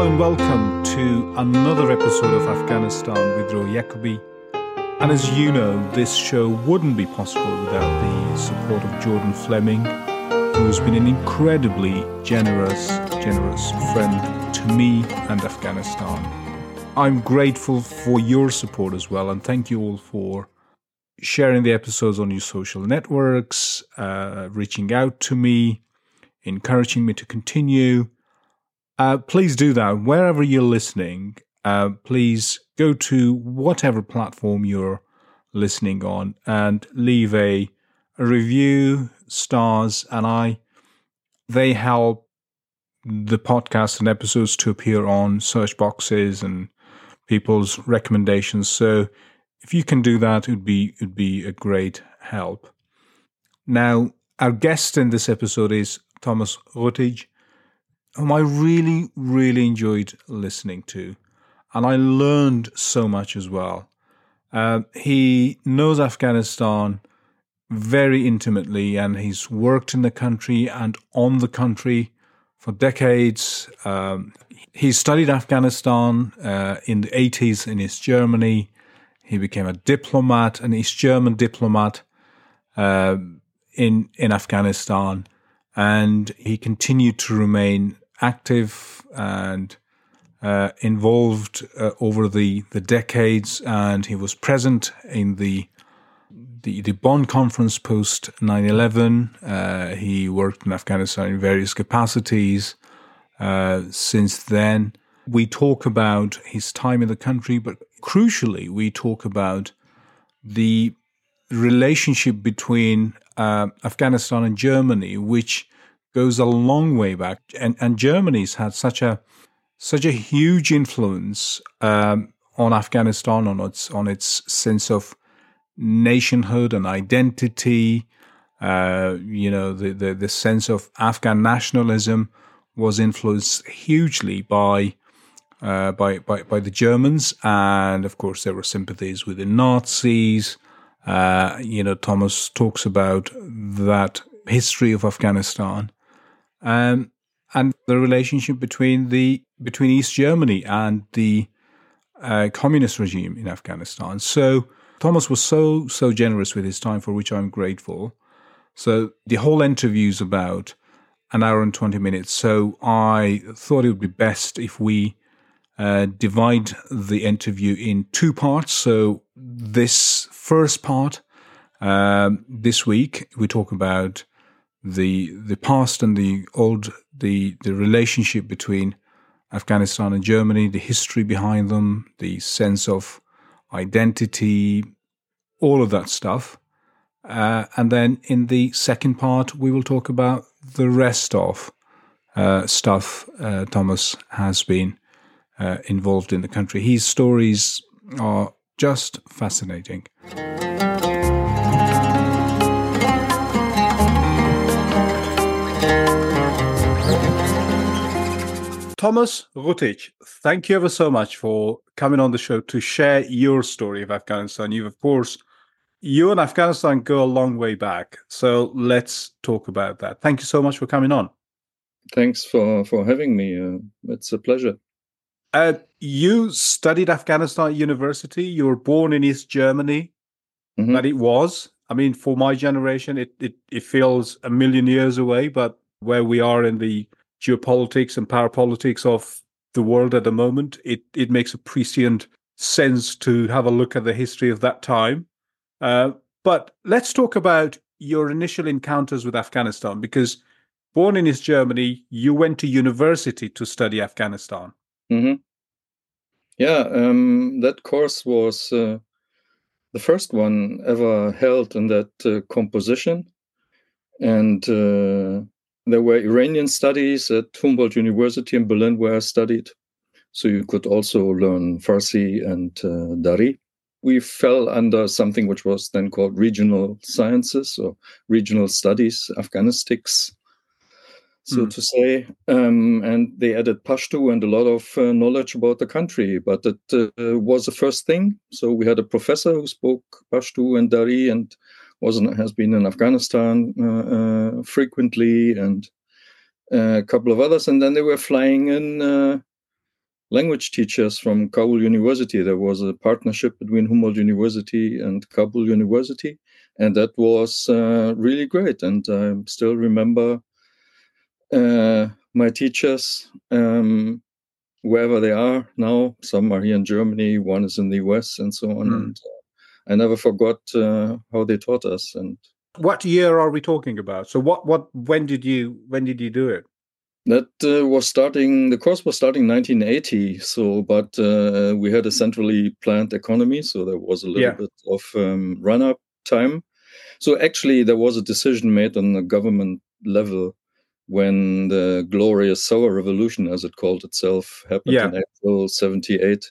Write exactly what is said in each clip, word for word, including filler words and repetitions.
Hello and welcome to another episode of Afghanistan with Roy Jacobi. And as you know, this show wouldn't be possible without the support of Jordan Fleming, who's been an incredibly generous, generous friend to me and Afghanistan. I'm grateful for your support as well, and thank you all for sharing the episodes on your social networks, uh, reaching out to me, encouraging me to continue. Uh, please do that. Wherever you're listening, uh, please go to whatever platform you're listening on and leave a, a review, stars, and I. They help the podcast and episodes to appear on search boxes and people's recommendations. So if you can do that, it would be, it would be a great help. Now, our guest in this episode is Thomas Ruttig, whom I really, really enjoyed listening to. And I learned so much as well. Uh, he knows Afghanistan very intimately, and he's worked in the country and on the country for decades. Um, he studied Afghanistan uh, in the eighties in East Germany. He became a diplomat, an East German diplomat uh, in, in Afghanistan. And he continued to remain active and uh, involved uh, over the, the decades, and he was present in the the, the Bonn conference post nine eleven. Uh, he worked in Afghanistan in various capacities uh, since then. We talk about his time in the country, but crucially, we talk about the relationship between uh, Afghanistan and Germany, which goes a long way back, and and Germany's had such a such a huge influence um, on Afghanistan, on its on its sense of nationhood and identity. Uh, you know, the, the the sense of Afghan nationalism was influenced hugely by uh, by by by the Germans, and of course there were sympathies with the Nazis. Uh, you know, Thomas talks about that history of Afghanistan. Um, and the relationship between the between East Germany and the uh, communist regime in Afghanistan. So Thomas was so so generous with his time, for which I'm grateful. So the whole interview is about an hour and twenty minutes. So I thought it would be best if we uh, divide the interview in two parts. So this first part, um, this week, we talk about the the past and the old the the relationship between Afghanistan and Germany, the history behind them, the sense of identity, all of that stuff. Uh, and then in the second part, we will talk about the rest of uh, stuff uh, Thomas has been uh, involved in the country. His stories are just fascinating. Thomas Ruttig, thank you ever so much for coming on the show to share your story of Afghanistan. You've, of course, you and Afghanistan go a long way back. So let's talk about that. Thank you so much for coming on. Thanks for, for having me. Uh, it's a pleasure. Uh, you studied Afghanistan at university. You were born in East Germany, Mm-hmm. but it was. I mean, for my generation, it, it, it feels a million years away, but where we are in the geopolitics and power politics of the world at the moment, it, it makes a prescient sense to have a look at the history of that time. Uh, but let's talk about your initial encounters with Afghanistan, because born in East Germany, you went to university to study Afghanistan. Mm-hmm. Yeah, um, that course was uh, the first one ever held in that uh, composition. And uh, there were Iranian studies at Humboldt University in Berlin where I studied. So you could also learn Farsi and uh, Dari. We fell under something which was then called regional sciences or regional studies, Afghanistics, so mm. to say. Um, and they added Pashto and a lot of uh, knowledge about the country. But it uh, was the first thing. So we had a professor who spoke Pashto and Dari and was has been in Afghanistan uh, uh, frequently, and uh, a couple of others. And then they were flying in uh, language teachers from Kabul University. There was a partnership between Humboldt University and Kabul University, and that was uh, really great. And I still remember uh, my teachers, um, wherever they are now. Some are here in Germany, one is in the U S, and so on. Mm. And uh, I never forgot uh, how they taught us. And what year are we talking about? So what what when did you when did you do it? That uh, was starting, the course was starting nineteen eighty. So, but uh, we had a centrally planned economy. So there was a little Yeah. bit of um, run up time. So actually, there was a decision made on the government level when the glorious Sour Revolution, as it called itself, happened Yeah. in April seventy-eight.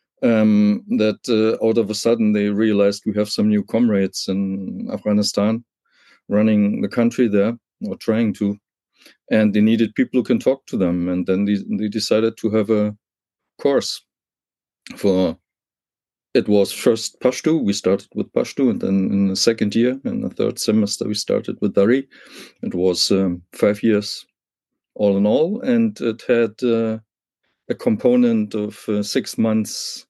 Um, that uh, out of a sudden they realized we have some new comrades in Afghanistan running the country there, or trying to. And they needed people who can talk to them. And then they, they decided to have a course for, it was first Pashto. We started with Pashto, and then in the second year, in the third semester, we started with Dari. It was um, five years all in all, and it had uh, a component of uh, six months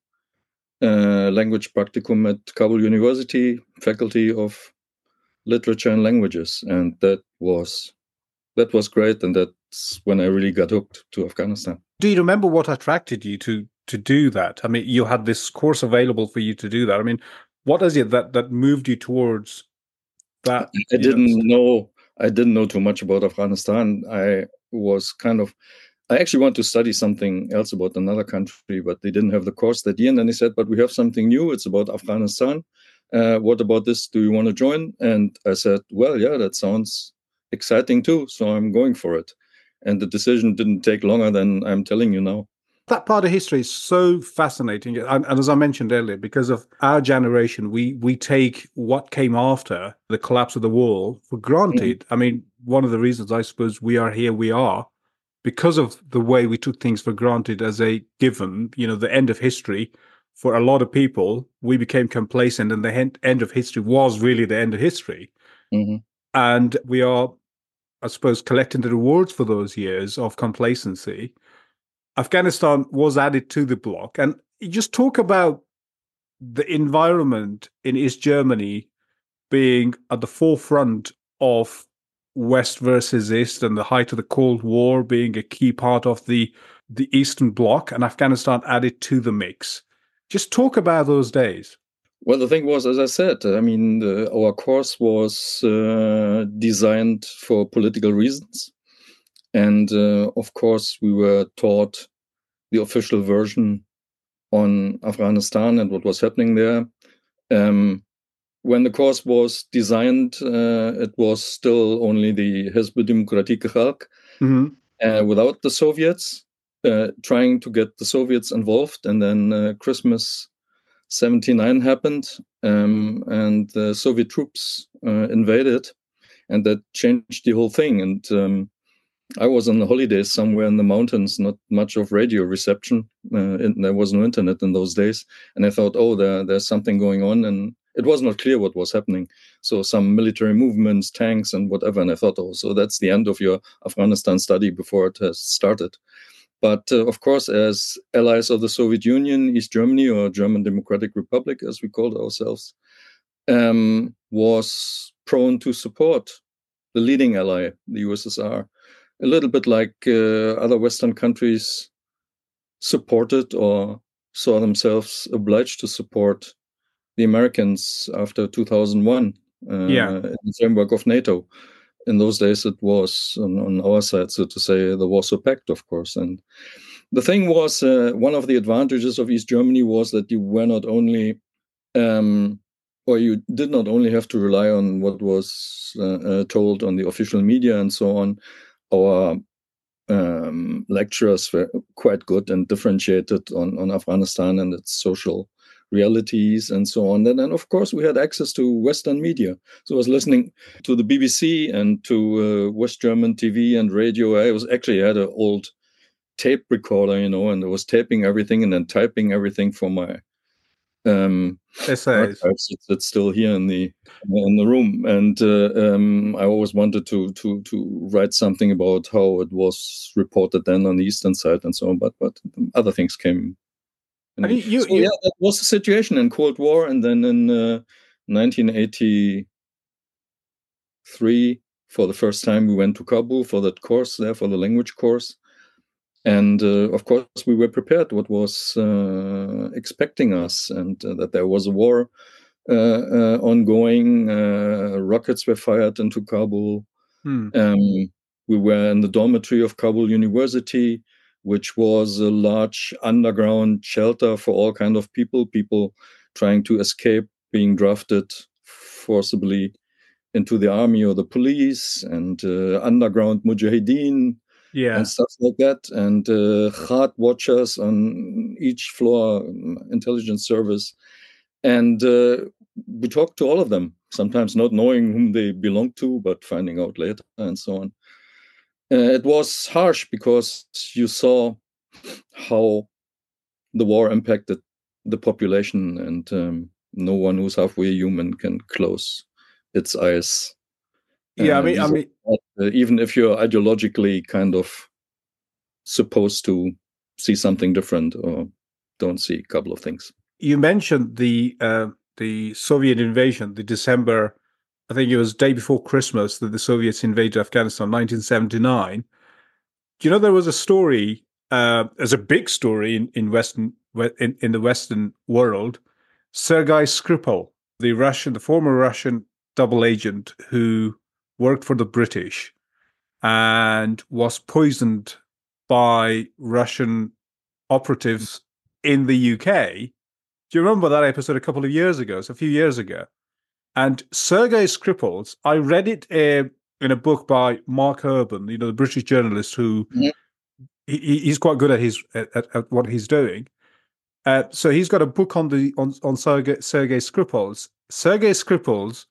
uh, language practicum at Kabul University, Faculty of Literature and Languages. And that was that was great, and that's when I really got hooked to Afghanistan. Do you remember what attracted you to to do that? I mean, you had this course available for you to do that. I mean, what is it that that moved you towards that? I didn't know, know I didn't know too much about Afghanistan. I was kind of I actually want to study something else about another country, but they didn't have the course that year. And then they said, but we have something new. It's about Afghanistan. Uh, what about this? Do you want to join? And I said, well, yeah, that sounds exciting too. So I'm going for it. And the decision didn't take longer than I'm telling you now. That part of history is so fascinating. And, and as I mentioned earlier, because of our generation, we we take what came after the collapse of the wall for granted. Mm. I mean, one of the reasons I suppose we are here, we are, because of the way we took things for granted as a given, you know, the end of history. For a lot of people, we became complacent, and the end of history was really the end of history. Mm-hmm. And we are, I suppose, collecting the rewards for those years of complacency. Afghanistan was added to the bloc. And you just talk about the environment in East Germany being at the forefront of West versus East, and the height of the Cold War being a key part of the, the Eastern Bloc, and Afghanistan added to the mix. Just talk about those days. Well, the thing was, as I said, I mean, the, our course was uh, designed for political reasons. And uh, of course, we were taught the official version on Afghanistan and what was happening there. Um, when the course was designed, uh, it was still only the Hezb Demokratik Khalq, mm-hmm. uh, without the Soviets, uh, trying to get the Soviets involved. And then uh, Christmas seventy-nine happened, um, and the Soviet troops uh, invaded, and that changed the whole thing. And um, I was on the holidays somewhere in the mountains, not much of radio reception. Uh, and there was no internet in those days. And I thought, oh, there, there's something going on. And it was not clear what was happening. So some military movements, tanks and whatever. And I thought, oh, so that's the end of your Afghanistan study before it has started. But uh, of course, as allies of the Soviet Union, East Germany, or German Democratic Republic, as we called ourselves, um, was prone to support the leading ally, the U S S R. A little bit like uh, other Western countries supported or saw themselves obliged to support the Americans after two thousand one, uh, yeah. in the framework of NATO. In those days, it was on, on our side, so to say, the Warsaw Pact, of course. And the thing was, uh, one of the advantages of East Germany was that you were not only, um, or you did not only have to rely on what was uh, uh, told on the official media and so on. Our um, lecturers were quite good and differentiated on, on Afghanistan and its social realities and so on. And then, of course, we had access to Western media. So I was listening to the B B C and to uh, West German T V and radio. I was actually I had an old tape recorder, you know, and I was taping everything and then typing everything for my um, essays. archives. It's, it's still here in the in the room, and uh, um, I always wanted to to to write something about how it was reported then on the eastern side and so on. But but other things came. I mean, you, so you, yeah, that was the situation in Cold War, and then in uh, nineteen eighty-three, for the first time, we went to Kabul for that course there, for the language course. And uh, of course, we were prepared what was uh, expecting us, and uh, that there was a war uh, uh, ongoing. Uh, rockets were fired into Kabul. hmm. Um, we were in the dormitory of Kabul University, which was a large underground shelter for all kind of people, people trying to escape being drafted forcibly into the army or the police, and uh, underground mujahideen. Yeah. And stuff like that, and uh, heart watchers on each floor, intelligence service, and uh, we talked to all of them. Sometimes not knowing whom they belonged to, but finding out later, and so on. Uh, it was harsh because you saw how the war impacted the population, and um, no one who's halfway human can close its eyes. Yeah, uh, I mean, I mean, uh, even if you're ideologically kind of supposed to see something different or don't see a couple of things. You mentioned the uh, the Soviet invasion, the December, I think it was day before Christmas that the Soviets invaded Afghanistan, nineteen seventy-nine. Do you know there was a story, uh, as a big story in in Western in, in the Western world, Sergei Skripal, the Russian, the former Russian double agent who worked for the British and was poisoned by Russian operatives in the U K. Do you remember that episode a couple of years ago? It's a few years ago. And Sergei Skripal, I read it uh, in a book by Mark Urban, you know, the British journalist who mm-hmm. he, he's quite good at his at, at what he's doing. Uh, so he's got a book on the on on Sergei, Sergei Skripal. Sergei Skripal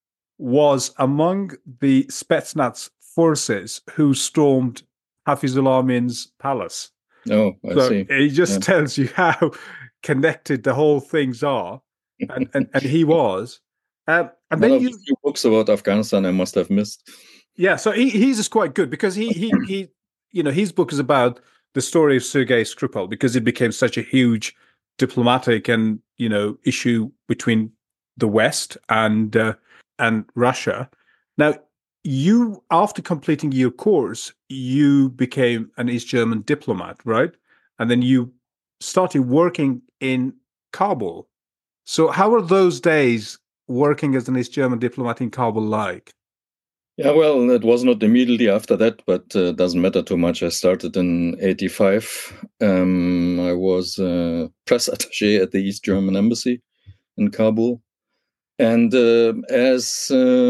was among the Spetsnaz forces who stormed Hafizullah Amin's palace. Oh, I so see. It just yeah. tells you how connected the whole things are, and and, and he was. Um, and One then of you the few books about Afghanistan I must have missed. Yeah, so he, he's just quite good because he he he, you know, his book is about the story of Sergei Skripal because it became such a huge diplomatic and you know issue between the West and uh, and Russia. Now, you after completing your course, you became an East German diplomat, right? And then you started working in Kabul. So, how are those days working as an East German diplomat in Kabul like? Yeah, well, it was not immediately after that, but uh, doesn't matter too much. I started in eighty-five. Um, I was uh, press attaché at the East German embassy in Kabul. And uh, as uh,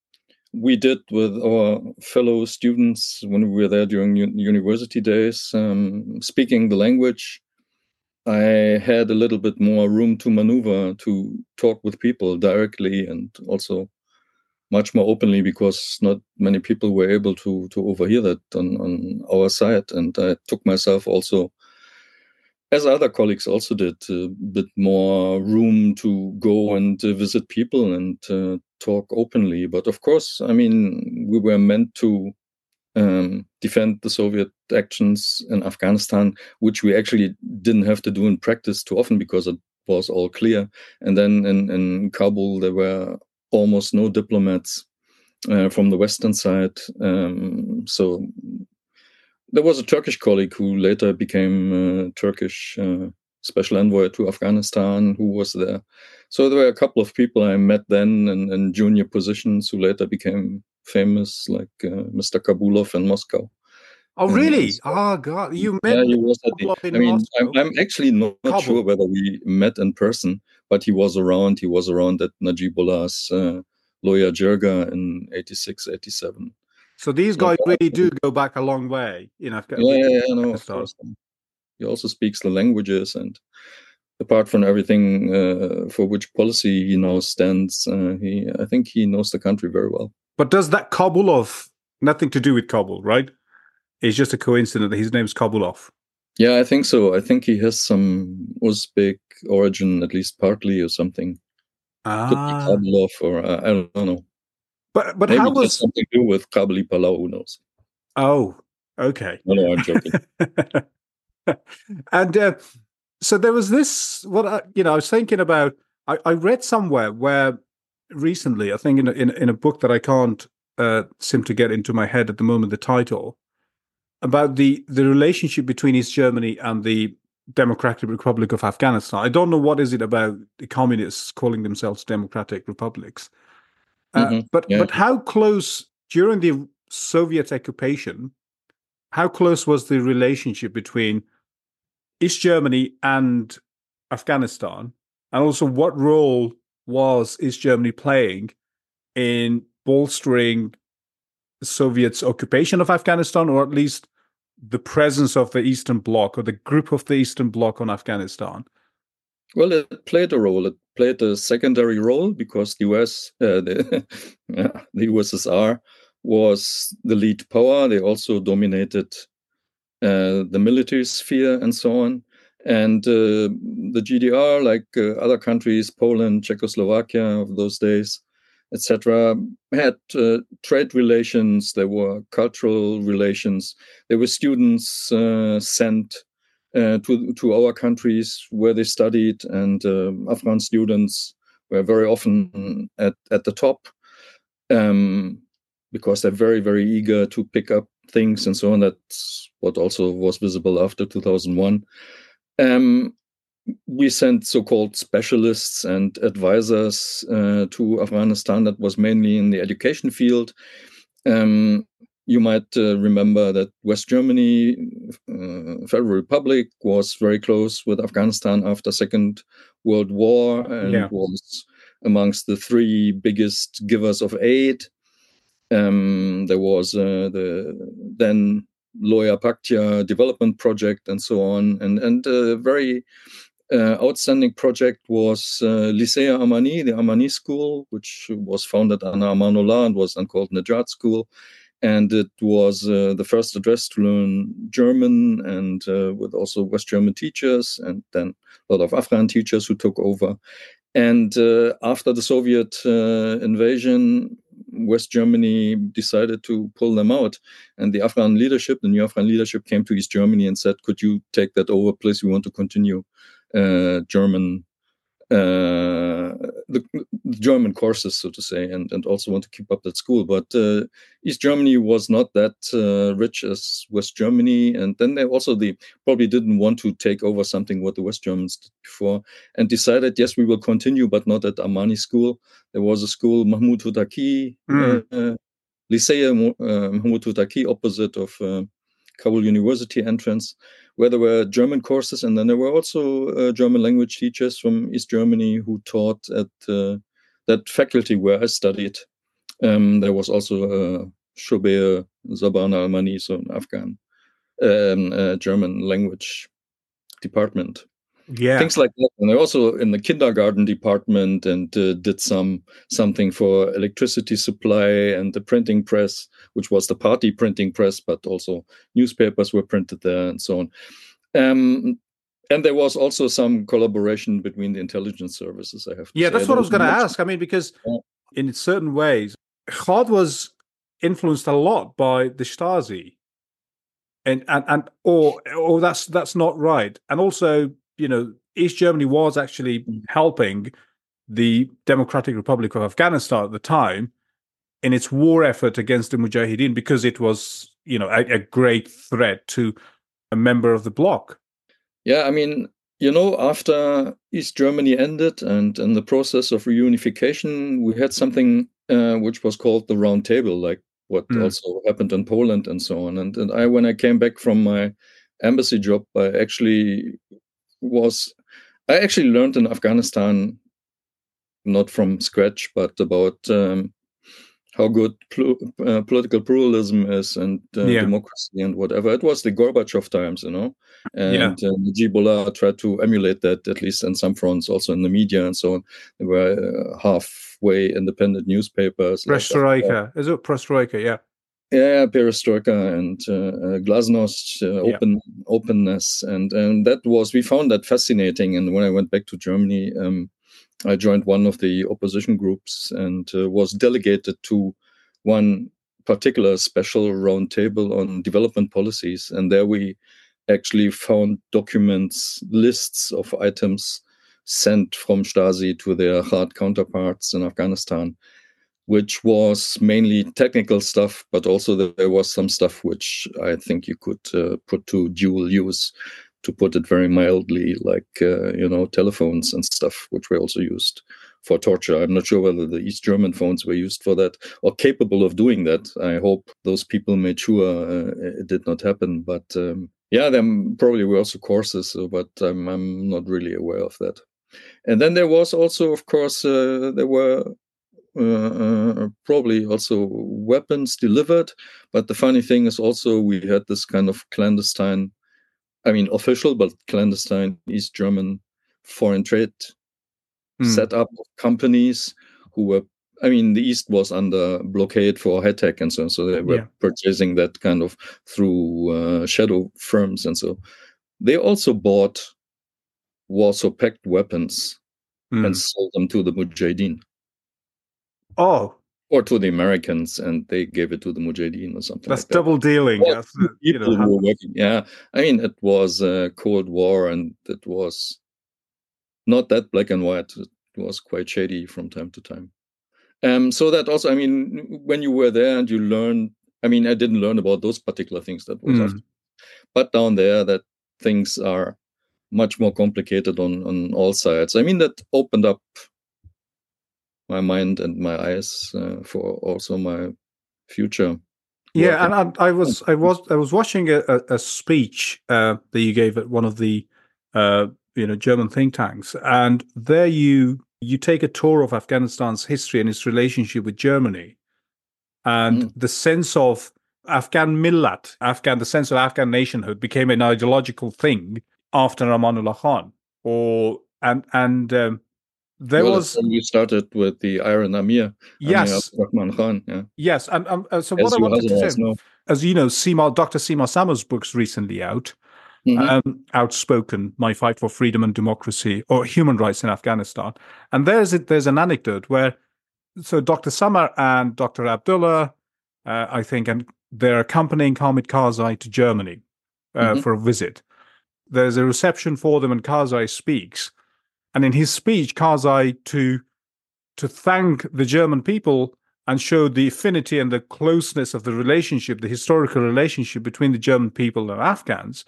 we did with our fellow students when we were there during u- university days, um, speaking the language, I had a little bit more room to maneuver, to talk with people directly and also much more openly, because not many people were able to to overhear that on, on our side. And I took myself also, as other colleagues also did, a bit more room to go and uh, visit people and uh, talk openly. But of course, I mean, we were meant to um, defend the Soviet actions in Afghanistan, which we actually didn't have to do in practice too often because it was all clear. And then in, in Kabul, there were almost no diplomats uh, from the Western side. Um, so there was a Turkish colleague who later became uh, Turkish uh, special envoy to Afghanistan who was there. So there were a couple of people I met then in, in junior positions who later became famous, like uh, Mister Kabulov in Moscow. Oh, really? So, oh, God. You met yeah, he was at the, in I mean, Moscow? I'm, I'm actually not, not sure whether we met in person, but he was around. He was around at Najibullah's uh, Loya Jirga in eighty-six, eighty-seven. So these guys yeah, really do go back a long way in Afghanistan. Yeah, yeah, yeah, no, of course. He also speaks the languages, and apart from everything uh, for which policy he now stands, uh, he, I think he knows the country very well. But does that Kabulov, nothing to do with Kabul, right? It's just a coincidence that his name's Kabulov. Yeah, I think so. I think he has some Uzbek origin, at least partly, or something. Ah. Could be Kabelov, or uh, I don't know. But but Maybe how it was has something to do with Kabeli Palau, who knows? Oh, okay. No, no, I'm joking. And uh, so there was this. What I, you know, I was thinking about. I, I read somewhere where recently, I think in a, in, in a book that I can't uh, seem to get into my head at the moment, the title about the the relationship between East Germany and the Democratic Republic of Afghanistan. I don't know what is it about the communists calling themselves democratic republics, uh, Mm-hmm. but Yeah. but how close during the Soviet occupation? How close was the relationship between East Germany and Afghanistan? And also, what role was East Germany playing in bolstering the Soviets' occupation of Afghanistan, or at least the presence of the Eastern Bloc or the grip of the Eastern Bloc on Afghanistan? Well, it played a role. It played a secondary role because the U S, uh, the, yeah, the U S S R was the lead power. They also dominated uh, the military sphere and so on. And uh, the G D R, like uh, other countries, Poland, Czechoslovakia of those days, et cetera, had uh, trade relations. There were cultural relations. There were students uh, sent uh, to to our countries where they studied, and uh, Afghan students were very often at at the top. Um, because they're very, very eager to pick up things and so on. That's what also was visible after two thousand one. Um, we sent so-called specialists and advisors uh, to Afghanistan. That was mainly in the education field. Um, you might uh, remember that West Germany, uh, Federal Republic, was very close with Afghanistan after Second World War, and Yeah. was amongst the three biggest givers of aid. Um, there was uh, the then Loya Paktia development project and so on. And, and a very uh, outstanding project was uh, Lycée Amani, the Amani school, which was founded under Amanullah and was then called Najat School. And it was uh, the first address to learn German, and uh, with also West German teachers, and then a lot of Afghan teachers who took over. And uh, after the Soviet uh, invasion, West Germany decided to pull them out. And the Afghan leadership, the new Afghan leadership, came to East Germany and said, could you take that over, please? We want to continue uh, German, uh, the, the German courses, so to say, and, and also want to keep up that school. But uh, East Germany was not that uh, rich as West Germany. And then they also they probably didn't want to take over something what the West Germans did before, and decided, yes, we will continue, but not at Amani school. There was a school, Mahmoud Hutaki, Mm. uh, Lycée uh, Mahmoud Hutaki, opposite of uh, Kabul University entrance, where there were German courses, and then there were also uh, German language teachers from East Germany who taught at uh, that faculty where I studied. Um, there was also uh, Shobe Zaban Almani, so an Afghan um, uh, German language department. Yeah. Things like that. And I also in the kindergarten department, and uh, did some something for electricity supply and the printing press, which was the party printing press, but also newspapers were printed there and so on. Um, and there was also some collaboration between the intelligence services, I have to yeah, say. that's I what I was don't going to know. ask. I mean, because Yeah. in certain ways, Chod was influenced a lot by the Stasi, and and and or or that's that's not right. And also, you know, East Germany was actually helping the Democratic Republic of Afghanistan at the time in its war effort against the Mujahideen, because it was, you know, a, a great threat to a member of the bloc. Yeah, I mean, you know, after East Germany ended and in the process of reunification, we had something uh, which was called the Round Table, like what Mm. also happened in Poland and so on. And, and I, when I came back from my embassy job, I actually was, I actually learned in Afghanistan, not from scratch, but about um, how good pl- uh, political pluralism is, and uh, Yeah. democracy and whatever. It was the Gorbachev times, you know, and Yeah. uh, Najibullah tried to emulate that, at least in some fronts, also in the media and so on. There were uh, halfway independent newspapers. Like Perestroika. Is it Perestroika? Yeah. Yeah, perestroika and uh, uh, glasnost, uh, Yeah. open openness, and and that was we found that fascinating. And when I went back to Germany, um, I joined one of the opposition groups and uh, was delegated to one particular special roundtable on development policies. And there we actually found documents, lists of items sent from Stasi to their hard counterparts in Afghanistan, which was mainly technical stuff, but also there was some stuff which I think you could uh, put to dual use, to put it very mildly, like, uh, you know, telephones and stuff, which were also used for torture. I'm not sure whether the East German phones were used for that or capable of doing that. I hope those people made sure uh, it did not happen. But um, yeah, there probably were also courses, but um, I'm not really aware of that. And then there was also, of course, uh, there were Uh, uh, probably also weapons delivered. But the funny thing is also we had this kind of clandestine, I mean official, but clandestine East German foreign trade mm. set up of companies who were, I mean, the East was under blockade for high tech and so on, so they were yeah. purchasing that kind of through uh, shadow firms. And so they also bought Warsaw Pact weapons mm. and sold them to the Mujahideen. Oh, or to the Americans, and they gave it to the Mujahideen or something. That's like that. double dealing. Well, That's, uh, you know, who were working. Yeah, I mean, it was a Cold War, and it was not that black and white. It was quite shady from time to time. Um, so that also, I mean, when you were there and you learned, I mean, I didn't learn about those particular things. That was, mm. after, but down there, that things are much more complicated on on all sides. I mean, that opened up my mind and my eyes uh, for also my future. Yeah, work. and I, I was I was I was watching a, a speech uh, that you gave at one of the uh, you know German think tanks, and there you you take a tour of Afghanistan's history and its relationship with Germany, and mm. the sense of Afghan millat, Afghan the sense of Afghan nationhood became an ideological thing after Amanullah Khan, or and and. Um, There well, was you started with the Iron Amir, yes, Amir Rahman Khan, yeah. Yes, and um, uh, so as what I wanted to say, know. as you know, Seema, Doctor Seema Sammer's book's recently out, mm-hmm. um, Outspoken: My Fight for Freedom and Democracy, or Human Rights in Afghanistan, and there's a, there's an anecdote where, so Doctor Sammer and Doctor Abdullah, uh, I think, and they're accompanying Hamid Karzai to Germany uh, mm-hmm. for a visit. There's a reception for them, and Karzai speaks. And in his speech, Karzai, to to thank the German people and show the affinity and the closeness of the relationship, the historical relationship between the German people and Afghans,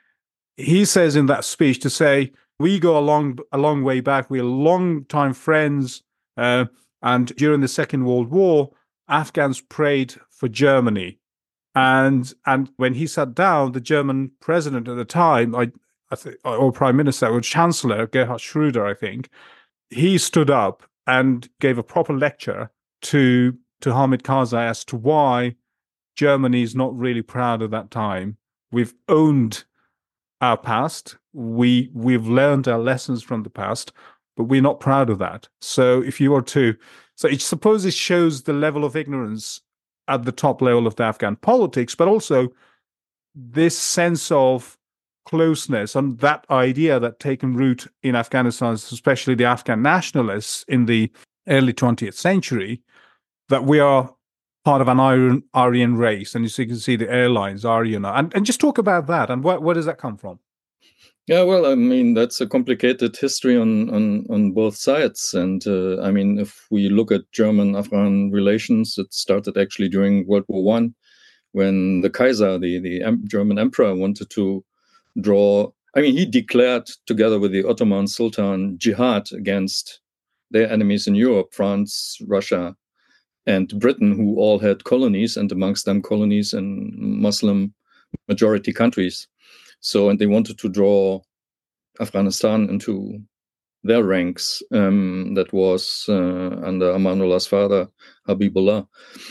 he says in that speech to say, we go a long, a long way back, we're long-time friends, uh, and during the Second World War, Afghans prayed for Germany. And and when he sat down, the German president at the time, I I think, or Prime Minister, or Chancellor, Gerhard Schröder, I think, he stood up and gave a proper lecture to to Hamid Karzai as to why Germany is not really proud of that time. We've owned our past. We, we've learned our lessons from the past, but we're not proud of that. So if you were to, so I suppose it shows the level of ignorance at the top level of the Afghan politics, but also this sense of closeness and that idea that taken root in Afghanistan, especially the Afghan nationalists in the early twentieth century, that we are part of an Aryan, Aryan race. And you can see the airlines, Aryan. And, and just talk about that. And where, where does that come from? Yeah, well, I mean, that's a complicated history on, on, on both sides. And uh, I mean, if we look at German-Afghan relations, it started actually during World War One, when the Kaiser, the, the German emperor, wanted to draw, I mean, he declared together with the Ottoman Sultan jihad against their enemies in Europe, France, Russia, and Britain, who all had colonies, and amongst them colonies in Muslim majority countries. So, and they wanted to draw Afghanistan into their ranks. Um, that was uh, under Amanullah's father, Habibullah.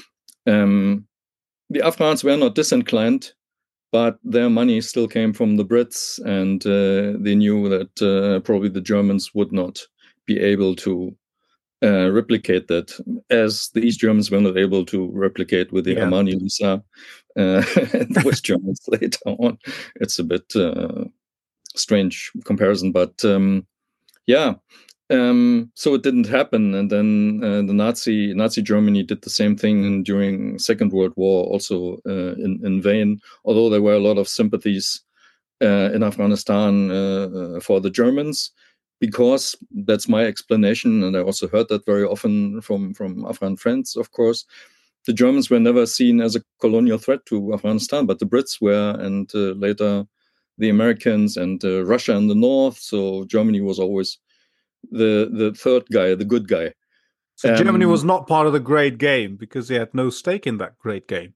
Um, the Afghans were not disinclined, but their money still came from the Brits, and uh, they knew that uh, probably the Germans would not be able to uh, replicate that, as the East Germans were not able to replicate with the Yeah. Armani Lisa uh, and the West Germans later on. It's a bit uh, strange comparison, but um, yeah. Um, so it didn't happen, and then uh, the Nazi Nazi Germany did the same thing during Second World War, also uh, in in vain. Although there were a lot of sympathies uh, in Afghanistan uh, for the Germans, because that's my explanation, and I also heard that very often from from Afghan friends. Of course, the Germans were never seen as a colonial threat to Afghanistan, but the Brits were, and uh, later the Americans and uh, Russia in the north. So Germany was always the the third guy, the good guy. So Germany Um, was not part of the great game because they had no stake in that great game.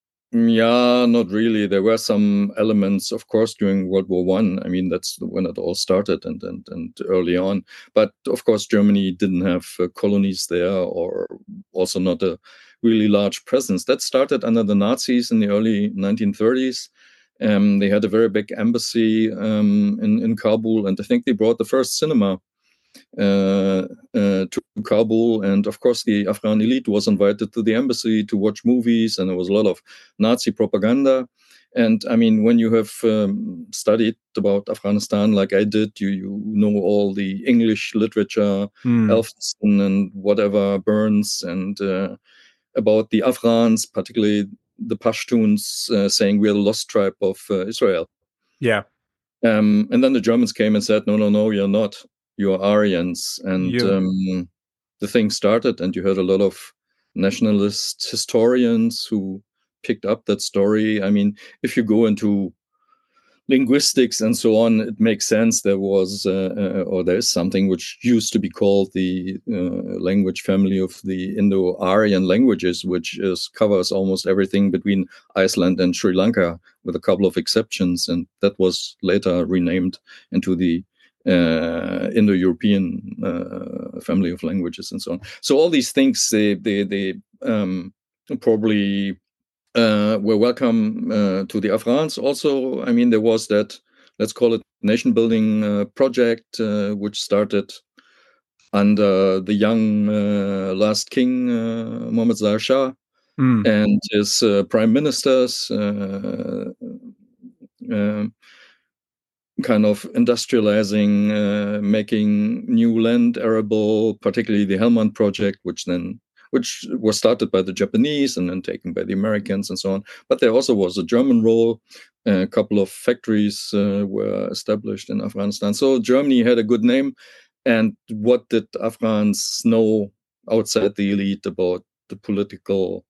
yeah, not really. There were some elements, of course, during World War One. I. I mean, that's when it all started, and and and early on. But of course, Germany didn't have uh, colonies there, or also not a really large presence. That started under the Nazis in the early nineteen thirties. Um, they had a very big embassy um, in in Kabul, and I think they brought the first cinema uh, uh, to Kabul. And of course, the Afghan elite was invited to the embassy to watch movies, and there was a lot of Nazi propaganda. And I mean, when you have um, studied about Afghanistan like I did, you you know all the English literature, Mm. Elphinstone and whatever, Burns, and uh, about the Afghans, particularly the Pashtuns, uh, saying we are the lost tribe of uh, Israel. Yeah. Um, and then the Germans came and said, no, no, no, you're not. You're Aryans. And Yeah. um, the thing started, and you heard a lot of nationalist historians who picked up that story. I mean, if you go into linguistics and so on, it makes sense. There was, uh, uh, or there is something which used to be called the uh, language family of the Indo-Aryan languages, which is, covers almost everything between Iceland and Sri Lanka, with a couple of exceptions. And that was later renamed into the uh, Indo-European uh, family of languages and so on. So all these things, they, they, they um, probably uh, were welcome uh, to the Afghans. Also, I mean, there was that, let's call it, nation building uh, project, uh, which started under the young uh, last king, uh, Mohammad Zahir Shah, Mm. and his uh, prime ministers, uh, uh, kind of industrializing, uh, making new land arable, particularly the Helmand project, which then which was started by the Japanese and then taken by the Americans and so on. But there also was a German role. A couple of factories uh, were established in Afghanistan. So Germany had a good name. And what did Afghans know outside the elite about the political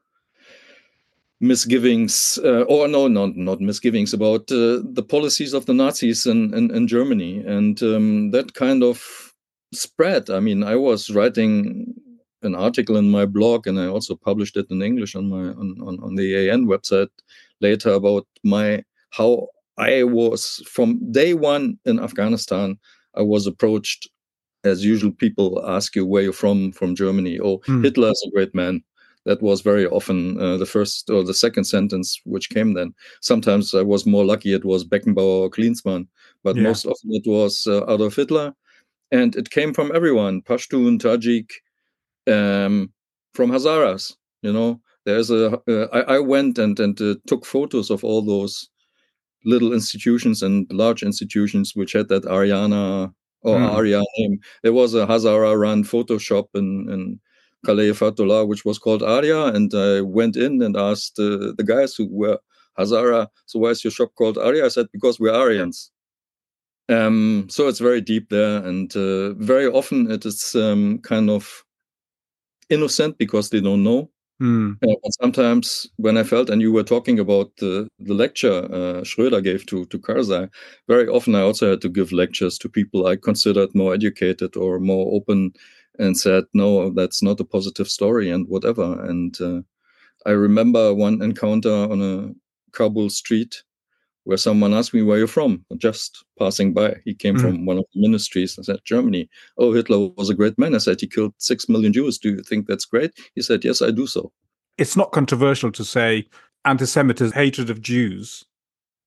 misgivings, uh, or no, not not misgivings, about uh, the policies of the Nazis in, in, in Germany? And um, that kind of spread. I mean, I was writing an article in my blog, and I also published it in English on my on, on, on the A N website later, about my how I was, from day one in Afghanistan, I was approached as usual. People ask you where you're from, from Germany. Oh, Mm. Hitler is a great man. That was very often uh, the first or the second sentence which came then. Sometimes I was more lucky, it was Beckenbauer or Klinsmann, but Yeah. most often it was uh, Adolf Hitler. And it came from everyone, Pashtun, Tajik, um, from Hazaras. You know, there's a. Uh, I, I went and and uh, took photos of all those little institutions and large institutions which had that Ariana or Mm. Arya name. There was a Hazara-run photo shop in in Calais Fatullah, which was called Arya, and I went in and asked uh, the guys who were Hazara, so why is your shop called Arya? I said, because we're Aryans. Um, so it's very deep there, and uh, very often it is um, kind of innocent because they don't know. Mm. Uh, but sometimes when I felt, and you were talking about the, the lecture uh, Schröder gave to, to Karzai, very often I also had to give lectures to people I considered more educated or more open, and said, no, that's not a positive story and whatever. And uh, I remember one encounter on a Kabul street where someone asked me, where you're from, just passing by. He came Mm. from one of the ministries. I said, Germany. Oh, Hitler was a great man. I said, he killed six million Jews. Do you think that's great? He said, yes, I do so. It's not controversial to say anti-Semitism, hatred of Jews,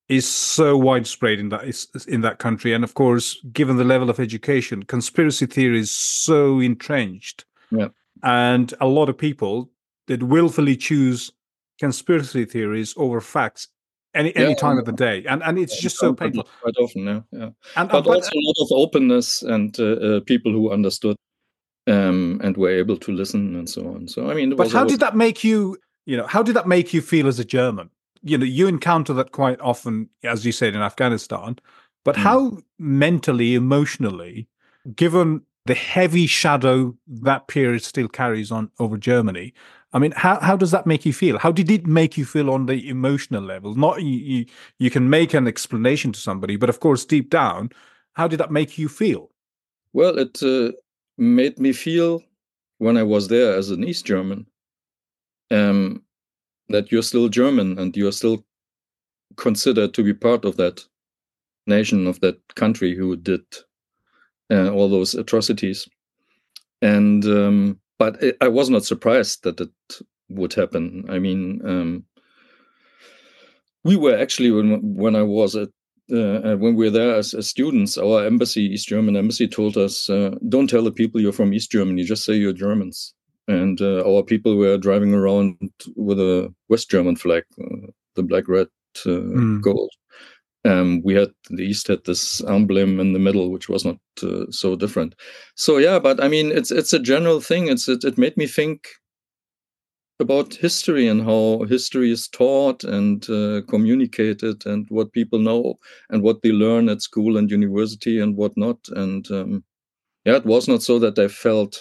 is so widespread in that is in that country, and of course, given the level of education, conspiracy theory is so entrenched, Yeah. and a lot of people that willfully choose conspiracy theories over facts any Yeah, any time of the day, and and it's just so encountered painful. it quite often, yeah, yeah. And uh, But but also a lot of openness and uh, uh, people who understood um, and were able to listen and so on. So I mean, it but was how always did that make you? You know, how did that make you feel as a German? You know, you encounter that quite often, as you said, in Afghanistan. But mm. how mentally, emotionally, given the heavy shadow that period still carries on over Germany, I mean, how how does that make you feel? How did it make you feel on the emotional level? Not you, you, you can make an explanation to somebody, but of course, deep down, how did that make you feel? Well, it uh, made me feel when I was there as an East German um, that you're still German and you're still considered to be part of that nation, of that country who did uh, all those atrocities. And um, but it, I was not surprised that it would happen. I mean, um, we were actually when when I was at uh, when we were there as, as students, our embassy, East German embassy, told us, uh, "Don't tell the people you're from East Germany. Just say you're Germans." And uh, our people were driving around with a West German flag, uh, the black, red, uh, Mm. gold. Um, we had the East had this emblem in the middle, which was not uh, so different. So yeah, but I mean, it's it's a general thing. It's it, it made me think about history and how history is taught and uh, communicated and what people know and what they learn at school and university and whatnot. And um, yeah, it was not so that I felt,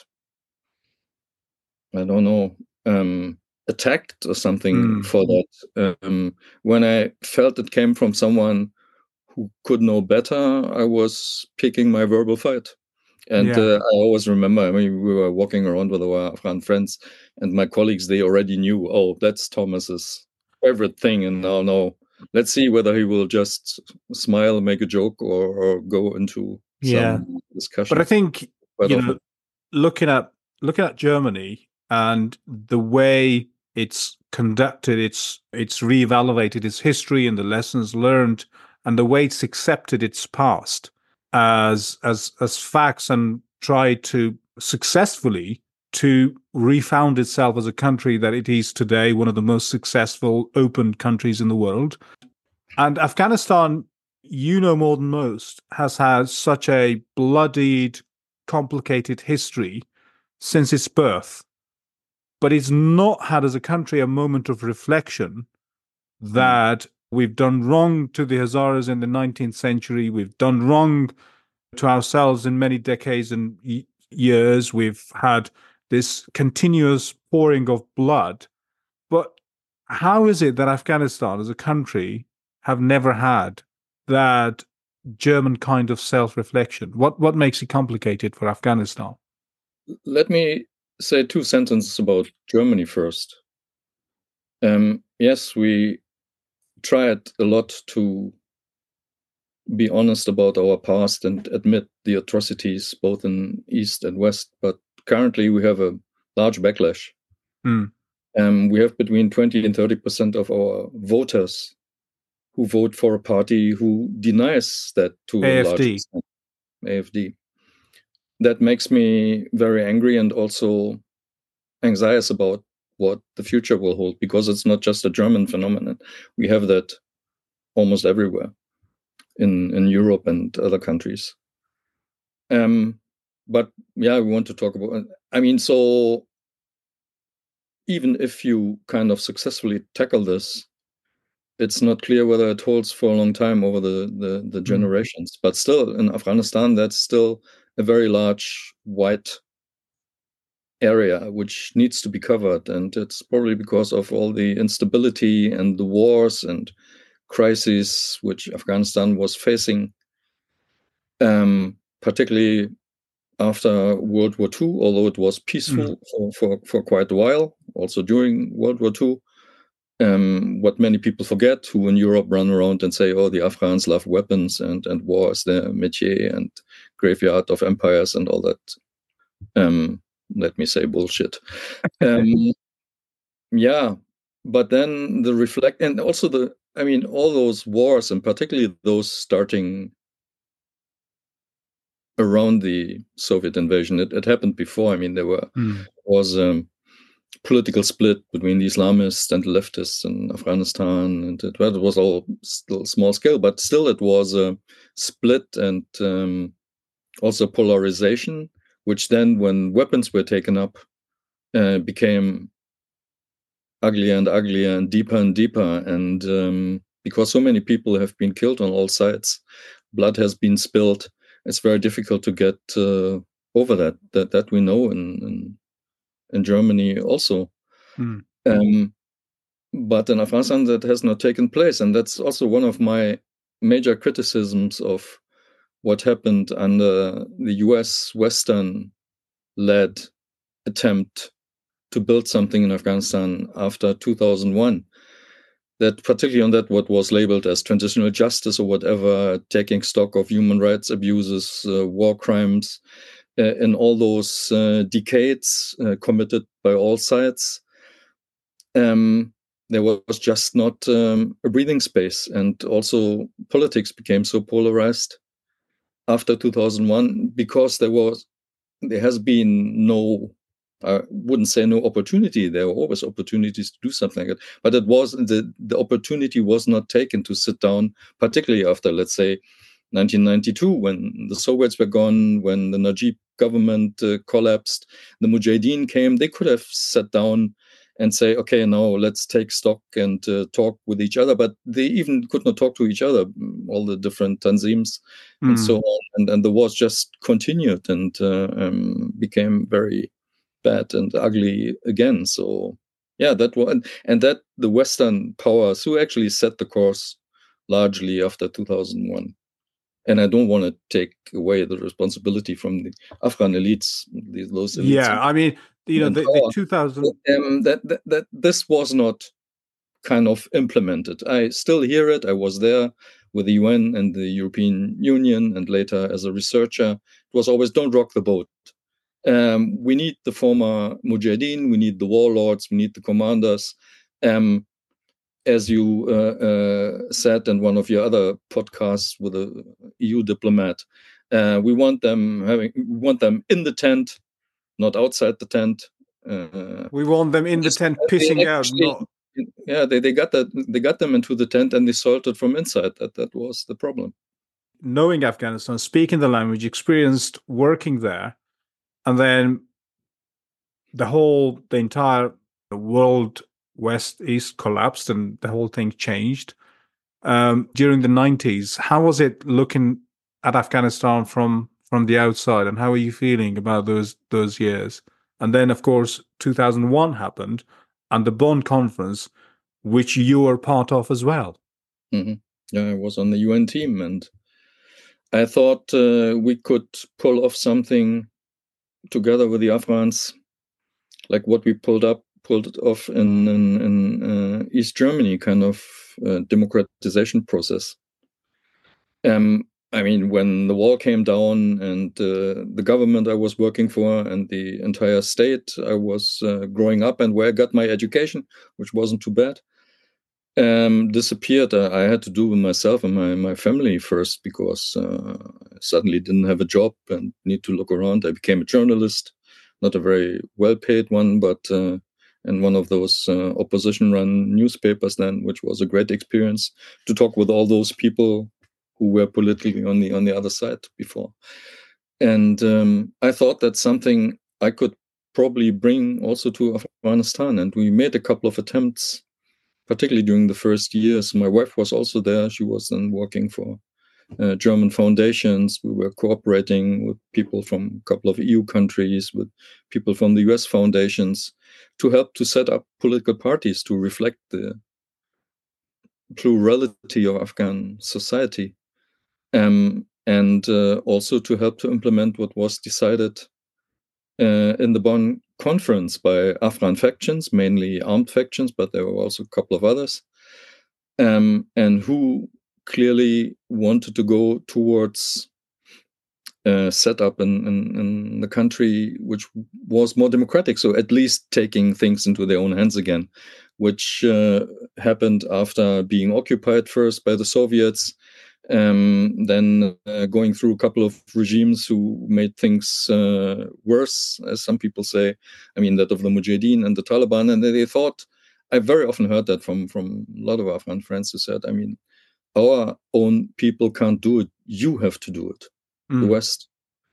I don't know, um, attacked or something Mm. for that. Um, when I felt it came from someone who could know better, I was picking my verbal fight. And Yeah. uh, I always remember, I mean, we were walking around with our Afghan friends, and my colleagues, they already knew, oh, that's Thomas's favorite thing. And now, no, let's see whether he will just smile, make a joke, or, or go into Yeah. some But I discussion think, quite you often. know, looking at looking at Germany and the way it's conducted, it's it's reevaluated its history and the lessons learned, and the way it's accepted its past as as as facts and tried to successfully to refound itself as a country that it is today, one of the most successful open countries in the world. And Afghanistan, you know more than most, has had such a bloodied, complicated history since its birth, but it's not had as a country a moment of reflection that we've done wrong to the Hazaras in the nineteenth century, we've done wrong to ourselves in many decades and years, we've had this continuous pouring of blood. But how is it that Afghanistan as a country have never had that German kind of self-reflection? What what makes it complicated for Afghanistan? Let me say two sentences about Germany first. Um, yes, we tried a lot to be honest about our past and admit the atrocities both in East and West, but currently we have a large backlash. Mm. Um, we have between twenty and thirty percent of our voters who vote for a party who denies that to a A F D. large extent. A F D. That makes me very angry and also anxious about what the future will hold, because it's not just a German phenomenon. We have that almost everywhere in, in Europe and other countries. Um, but yeah, we want to talk about, I mean, so even if you kind of successfully tackle this, it's not clear whether it holds for a long time over the, the, the generations. Mm. But still, in Afghanistan, that's still a very large white area which needs to be covered. And it's probably because of all the instability and the wars and crises which Afghanistan was facing, um, particularly after World War Two, although it was peaceful mm. for, for, for quite a while, also during World War Two. Um, what many people forget, who in Europe run around and say, oh, the Afghans love weapons and, and war is their métier and graveyard of empires and all that. Um, let me say bullshit. Um, yeah, but then the reflect, and also the I mean, all those wars, and particularly those starting around the Soviet invasion, it, it happened before. I mean, there were Mm. was um, political split between the Islamists and the leftists in Afghanistan, and it, well, it was all still small scale, but still it was a split and um, also polarization, which then, when weapons were taken up, uh, became uglier and uglier and deeper and deeper. And um, because so many people have been killed on all sides, blood has been spilled, it's very difficult to get uh, over that. That that we know in in, in Germany also. Mm. Um, but in Afghanistan, that has not taken place, and that's also one of my major criticisms of what happened under the U S Western-led attempt to build something in Afghanistan after two thousand one. That particularly on that, what was labeled as transitional justice or whatever, taking stock of human rights abuses, uh, war crimes, uh, in all those uh, decades uh, committed by all sides. Um, there was just not um, a breathing space, and also politics became so polarized after two thousand one because there was there has been no, I wouldn't say no opportunity. There were always opportunities to do something like that, but it was the the opportunity was not taken to sit down, particularly after, let's say, nineteen ninety-two, when the Soviets were gone, when the Najib government uh, collapsed, the Mujahideen came. They could have sat down and say, okay, now let's take stock and uh, talk with each other. But they even could not talk to each other, all the different tanzims Mm. and so on. And, and the wars just continued and uh, um, became very bad and ugly again. So yeah, that was, and that the Western powers who actually set the course largely after two thousand one. And I don't want to take away the responsibility from the Afghan elites, those elites. Yeah, I mean, you know, the, the two thousand. Um, that, that that this was not kind of implemented. I still hear it. I was there with the U N and the European Union, and later as a researcher. It was always, don't rock the boat. Um, we need the former Mujahideen, we need the warlords, we need the commanders. Um, as you uh, uh, said in one of your other podcasts with a E U diplomat, uh, we want them having, we want them in the tent, not outside the tent. Uh, we want them in the tent, pissing actually, out. Not... Yeah, they, they got that. They got them into the tent and they sold it from inside. That that was the problem. Knowing Afghanistan, speaking the language, experienced working there, and then the whole, the entire world West East collapsed, and the whole thing changed um, during the nineties. How was it looking at Afghanistan from from the outside, and how are you feeling about those those years? And then, of course, two thousand one happened, and the Bonn conference, which you were part of as well. Mm-hmm. Yeah, I was on the U N team, and I thought uh, we could pull off something together with the Afghans, like what we pulled up, pulled it off in in, in uh, East Germany, kind of uh, democratization process. Um, I mean, when the wall came down and uh, the government I was working for and the entire state I was uh, growing up and where I got my education, which wasn't too bad, um, disappeared. Uh, I had to do with myself and my, my family first because uh, I suddenly didn't have a job and need to look around. I became a journalist, not a very well-paid one, but uh, in one of those uh, opposition-run newspapers then, which was a great experience to talk with all those people who were politically on the on the other side before. And um, I thought that's something I could probably bring also to Afghanistan. And we made a couple of attempts, particularly during the first years. My wife was also there. She was then working for uh, German foundations. We were cooperating with people from a couple of E U countries, with people from the U S foundations, to help to set up political parties to reflect the plurality of Afghan society. Um, and uh, also to help to implement what was decided uh, in the Bonn conference by Afghan factions, mainly armed factions, but there were also a couple of others, um, and who clearly wanted to go towards uh, set up in, in, in the country which was more democratic, so at least taking things into their own hands again, which uh, happened after being occupied first by the Soviets, um, then uh, going through a couple of regimes who made things uh, worse, as some people say. I mean, that of the Mujahideen and the Taliban. And they thought, I very often heard that from, from a lot of Afghan friends who said, I mean, our own people can't do it. You have to do it, mm. the West.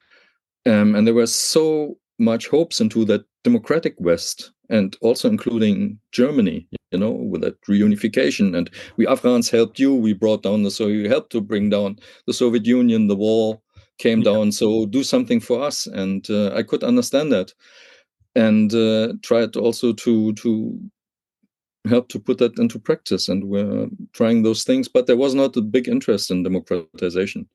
Um, and there were so much hopes into that democratic West, and also including Germany, you know, with that reunification. And we Afghans helped you. We brought down the, so you helped to bring down the Soviet Union. The wall came yeah. down. So do something for us. And uh, I could understand that, and uh, tried also to to help to put that into practice. And we're trying those things, but there was not a big interest in democratization.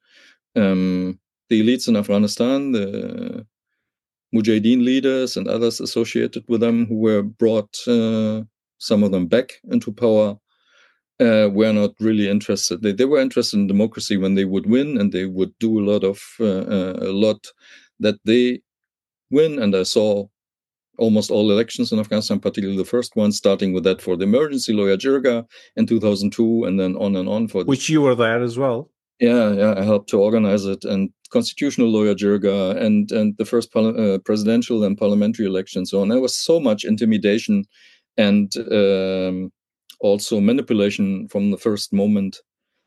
Um, the elites in Afghanistan, the Mujahideen leaders and others associated with them who were brought, uh, some of them back into power, uh, were not really interested. They, they were interested in democracy when they would win, and they would do a lot of, uh, uh, a lot that they win. And I saw almost all elections in Afghanistan, particularly the first one, starting with that for the emergency Loya Jirga in two thousand two, and then on and on for this. Which you were there as well. Yeah, yeah, I helped to organize it, and constitutional Loya Jirga, and and the first uh, presidential and parliamentary elections. So on. There was so much intimidation and um, also manipulation from the first moment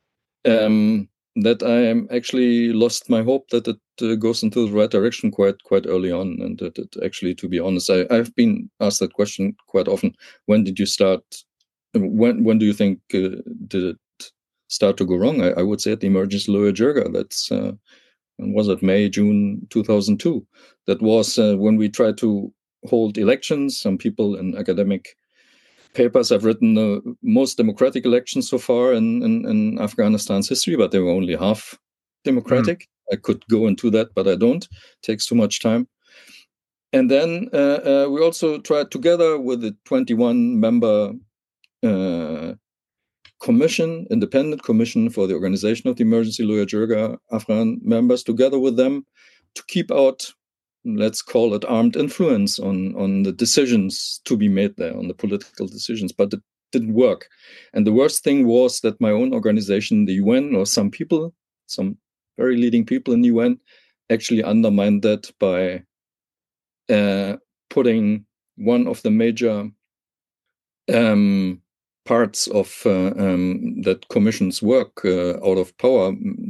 um, that I am actually lost my hope that it uh, goes into the right direction quite quite early on. And that it actually, to be honest, I, I've been asked that question quite often. When did you start? When when do you think uh, did it start to go wrong? I, I would say at the emergency Loya Jirga. That's uh, when was it? May, June two thousand two. That was uh, when we tried to hold elections. Some people in academic papers have written the most democratic elections so far in, in, in Afghanistan's history, but they were only half democratic. Mm. I could go into that, but I don't. It takes too much time. And then uh, uh, we also tried, together with the twenty-one member uh, commission, independent commission for the organization of the emergency Loya Jirga, Afghan members, together with them, to keep out, let's call it, armed influence on, on the decisions to be made there, on the political decisions, but it didn't work. And the worst thing was that my own organization, the U N, or some people, some very leading people in the U N, actually undermined that by uh, putting one of the major um, parts of uh, um, that commission's work uh, out of power,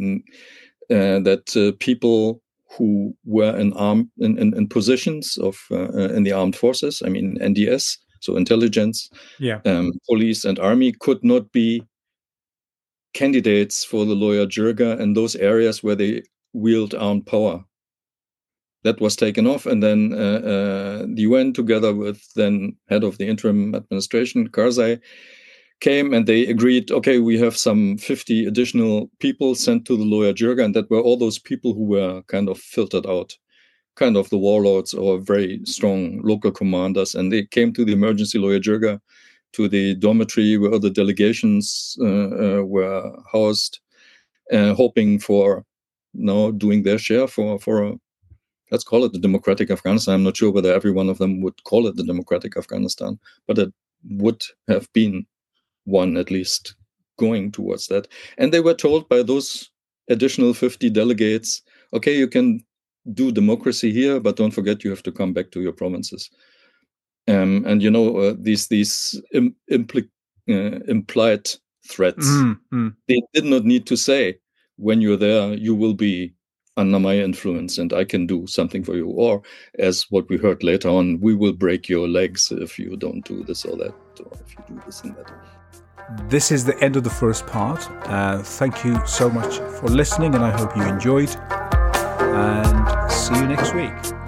uh, that uh, people who were in armed in, in, in positions of uh, in the armed forces, I mean N D S, so intelligence, yeah, um, police and army, could not be candidates for the Loya Jirga in those areas where they wield armed power. That was taken off, and then uh, uh, the U N, together with then head of the interim administration, Karzai, came and they agreed, okay, we have some fifty additional people sent to the Loya Jirga, and that were all those people who were kind of filtered out, kind of the warlords or very strong local commanders. And they came to the emergency Loya Jirga, to the dormitory where the delegations uh, uh, were housed, uh, hoping for, you know, doing their share for, for a, let's call it the democratic Afghanistan. I'm not sure whether every one of them would call it the democratic Afghanistan, but it would have been one at least going towards that. And they were told by those additional fifty delegates, okay, you can do democracy here, but don't forget you have to come back to your provinces. Um, and, you know, uh, these these im- impli- uh, implied threats, mm-hmm. they did not need to say, when you're there, you will be under my influence and I can do something for you. Or, as what we heard later on, we will break your legs if you don't do this or that, or if you do this and that. This is the end of the first part. Uh, thank you so much for listening, and I hope you enjoyed. And see you next week.